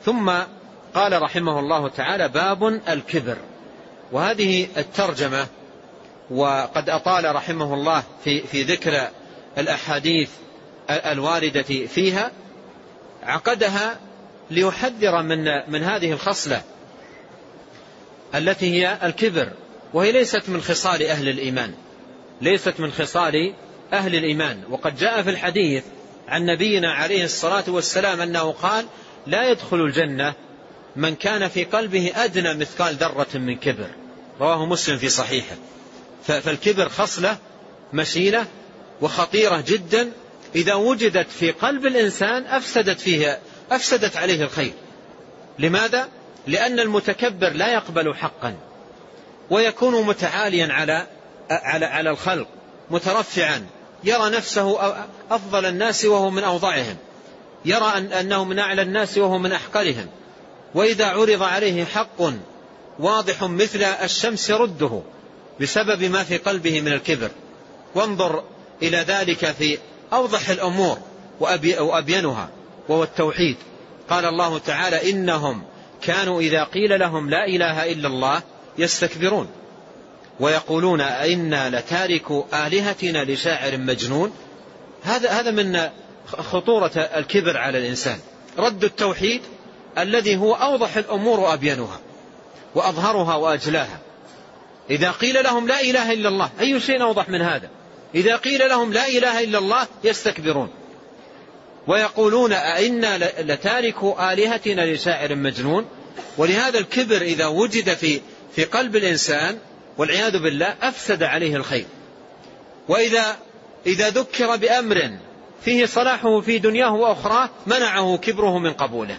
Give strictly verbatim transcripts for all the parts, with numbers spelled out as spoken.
ثم قال رحمه الله تعالى: باب الكبر. وهذه الترجمة وقد أطال رحمه الله في, في ذكر الأحاديث الواردة فيها، عقدها ليحذر من, من هذه الخصلة التي هي الكبر، وهي ليست من خصال أهل الإيمان، ليست من خصال أهل الإيمان. وقد جاء في الحديث عن نبينا عليه الصلاة والسلام أنه قال: لا يدخل الجنة من كان في قلبه أدنى مثقال ذرة من كبر، رواه مسلم في صحيحه. فالكبر خصلة مشينة وخطيرة جدا، إذا وجدت في قلب الإنسان أفسدت فيه أفسدت عليه الخير. لماذا؟ لأن المتكبر لا يقبل حقا، ويكون متعاليا على على على الخلق، مترفعا، يرى نفسه أفضل الناس وهو من أوضعهم، يرى أنه من أعلى الناس وهو من أحقرهم. وإذا عرض عليه حق واضح مثل الشمس يرده بسبب ما في قلبه من الكبر. وانظر إلى ذلك في أوضح الأمور وأبينها، وهو التوحيد. قال الله تعالى: إنهم كانوا إذا قيل لهم لا إله إلا الله يستكبرون ويقولون أئنا لتاركو آلهتنا لشاعر مجنون. هذا هذا من خطورة الكبر على الإنسان، رد التوحيد الذي هو أوضح الأمور وأبينها وأظهرها وأجلاها. إذا قيل لهم لا إله إلا الله، أي شيء أوضح من هذا؟ إذا قيل لهم لا إله إلا الله يستكبرون ويقولون أئنا لتاركو آلهتنا لشاعر مجنون. ولهذا الكبر إذا وجد في في قلب الإنسان والعياذ بالله أفسد عليه الخير. وإذا إذا ذكر بأمر فيه صلاحه في دنياه وأخراه منعه كبره من قبوله،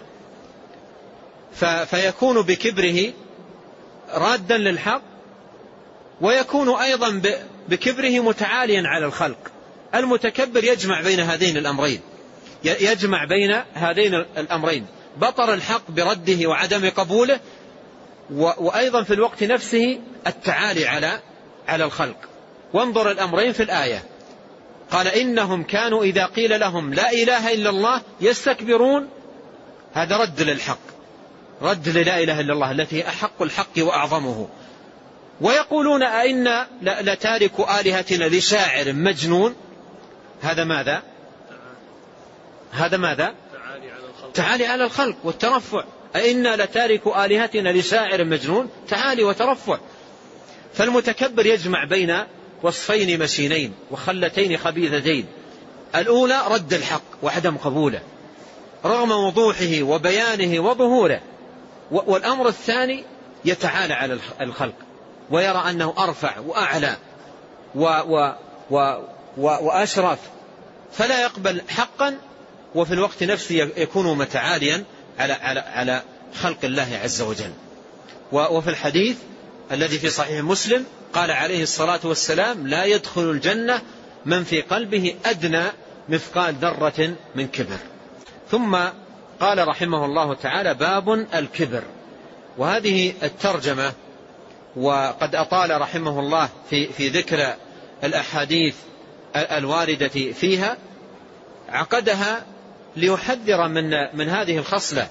فيكون بكبره رادا للحق، ويكون أيضا بكبره متعاليا على الخلق. المتكبر يجمع بين هذين الأمرين، يجمع بين هذين الأمرين، بطر الحق برده وعدم قبوله، وأيضا في الوقت نفسه التعالي على على الخلق. وانظر الأمرين في الآية، قال: إنهم كانوا إذا قيل لهم لا إله إلا الله يستكبرون. هذا رد للحق، رد للا إله إلا الله التي هي أحق الحق وأعظمه. ويقولون أئنا لتارك آلهتنا لشاعر مجنون. هذا ماذا؟ هذا ماذا؟ تعالي على الخلق والترفع. أئنا لتارك آلهتنا لشاعر مجنون، تعالي وترفع. فالمتكبر يجمع بين وصفين مشينين وخلتين خبيثتين: الأولى رد الحق وعدم قبوله رغم وضوحه وبيانه وظهوره، والأمر الثاني يتعالى على الخلق ويرى أنه أرفع وأعلى و و و و وأشرف، فلا يقبل حقا، وفي الوقت نفسه يكون متعاليا على على على خلق الله عز وجل. وفي الحديث الذي في صحيح مسلم قال عليه الصلاة والسلام: لا يدخل الجنة من في قلبه أدنى مثقال ذرة من كبر. ثم قال رحمه الله تعالى: باب الكبر. وهذه الترجمة وقد أطال رحمه الله في, في ذكر الأحاديث الواردة فيها، عقدها ليحذر من, من هذه الخصلة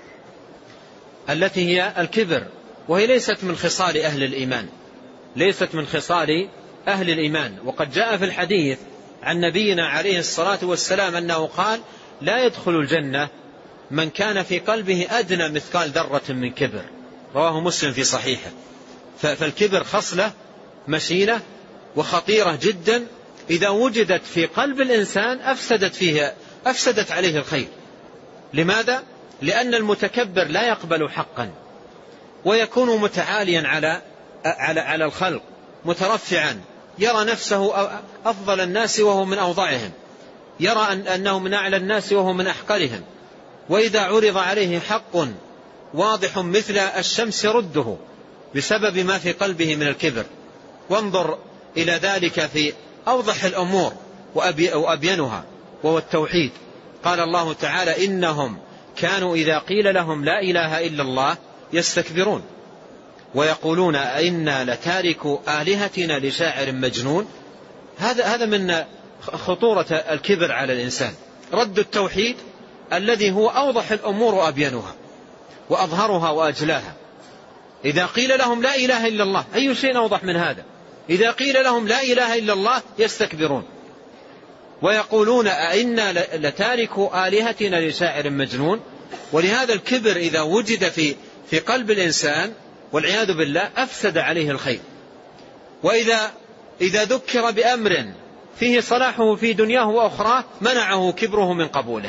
التي هي الكبر، وهي ليست من خصال أهل الإيمان، ليست من خصال أهل الإيمان. وقد جاء في الحديث عن نبينا عليه الصلاة والسلام أنه قال: لا يدخل الجنة من كان في قلبه أدنى مثقال ذرة من كبر، رواه مسلم في صحيحه. فالكبر خصلة مشينة وخطيرة جدا، إذا وجدت في قلب الإنسان أفسدت فيه أفسدت عليه الخير. لماذا؟ لأن المتكبر لا يقبل حقا، ويكون متعاليا على على على الخلق، مترفعا، يرى نفسه أفضل الناس وهو من أوضعهم، يرى أنه من أعلى الناس وهو من أحقرهم. وإذا عرض عليه حق واضح مثل الشمس يرده بسبب ما في قلبه من الكبر. وانظر إلى ذلك في أوضح الأمور وأبينها، وهو التوحيد. قال الله تعالى: إنهم كانوا إذا قيل لهم لا إله إلا الله يستكبرون ويقولون أئنا لتاركو آلهتنا لشاعر مجنون. هذا هذا من خطورة الكبر على الإنسان، رد التوحيد الذي هو أوضح الأمور وأبينها وأظهرها وأجلاها. إذا قيل لهم لا إله إلا الله، أي شيء أوضح من هذا؟ إذا قيل لهم لا إله إلا الله يستكبرون ويقولون أئنا لتاركوا آلهتنا لشاعر مجنون. ولهذا الكبر إذا وجد في في قلب الإنسان والعياذ بالله أفسد عليه الخير. وإذا إذا ذكر بأمر فيه صلاحه في دنياه وأخراه منعه كبره من قبوله،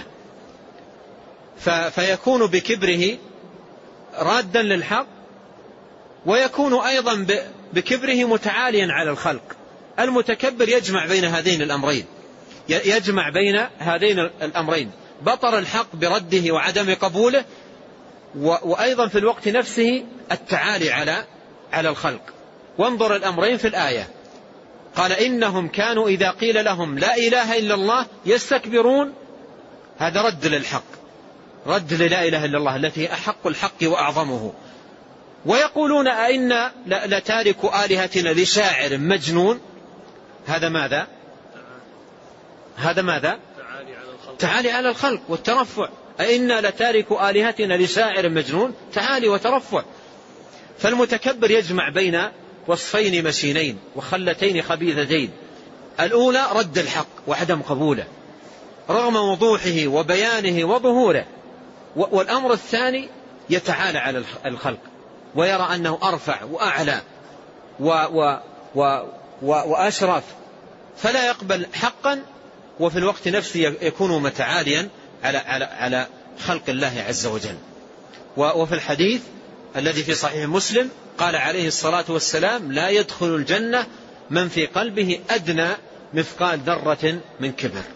فيكون بكبره رادا للحق، ويكون أيضا بكبره متعاليا على الخلق. المتكبر يجمع بين هذين الأمرين، يجمع بين هذين الأمرين، بطر الحق برده وعدم قبوله، وأيضا في الوقت نفسه التعالي على على الخلق. وانظر الأمرين في الآية، قال إنهم كانوا إذا قيل لهم لا إله إلا الله يستكبرون، هذا رد للحق، رد للا إله إلا الله التي أحق الحق وأعظمه. ويقولون أئنا لتاركوا آلهتنا لشاعر مجنون، هذا ماذا؟ هذا ماذا؟ تعالي على الخلق والترفع. أئنا لتاركوا آلهتنا لشاعر مجنون، تعالي وترفع. فالمتكبر يجمع بين وصفين مشينين وخلتين خبيثتين، الأولى رد الحق وعدم قبوله رغم وضوحه وبيانه وظهوره، والأمر الثاني يتعالى على الخلق ويرى أنه أرفع وأعلى و و و و وأشرف، فلا يقبل حقا، وفي الوقت نفسه يكون متعاليا على على على خلق الله عز وجل. وفي الحديث الذي في صحيح مسلم قال عليه الصلاة والسلام لا يدخل الجنة من في قلبه أدنى مثقال ذرة من كبر.